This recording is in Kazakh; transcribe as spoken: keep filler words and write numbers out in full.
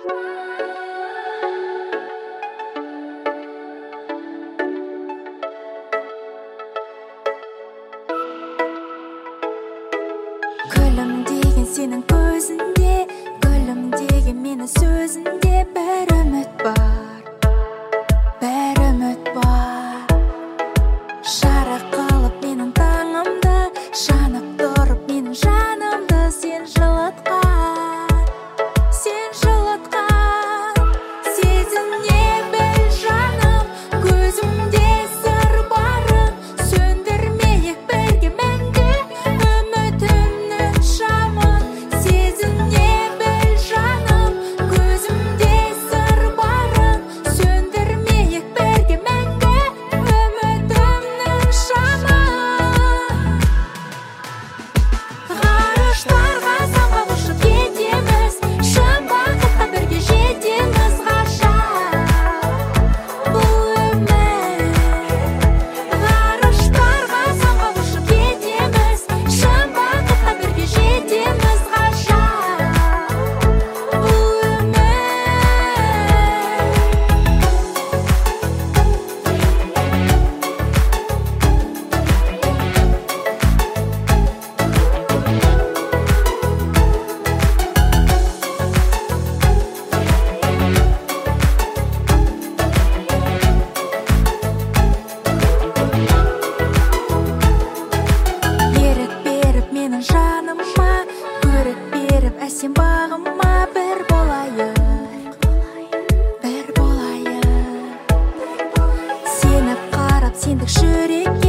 Gülüm деген сенің көзінде, гүлім деген менің сөзінде бір үміт бар, бір үміт бар. Жарық қылып менің таңымды, жанып тұрып менің жанымды сен жылытқан, сен жылытқан. Сезіне біл жаным, көзімде сыр барын, сөндірмейік бірге мәңгі үмітімнің шамын. Сезіне біл жаным, көзімде сыр барын, сөндірмейік бірге мәңгі үмітімнің шамын. Ғарыштарға самғап ұшып кетеміз, шын бақытқа бірге жетеміз ғажап бұл өмір. Ғарыштарға самғап ұшып кетеміз, шын бақытқа бірге жетеміз ғажап бұл өмір. Ерік беріп менің жаныма, көрік беріп әсем бағыма, бір болайық, бір болайық. Сеніп қарап сендік жүрек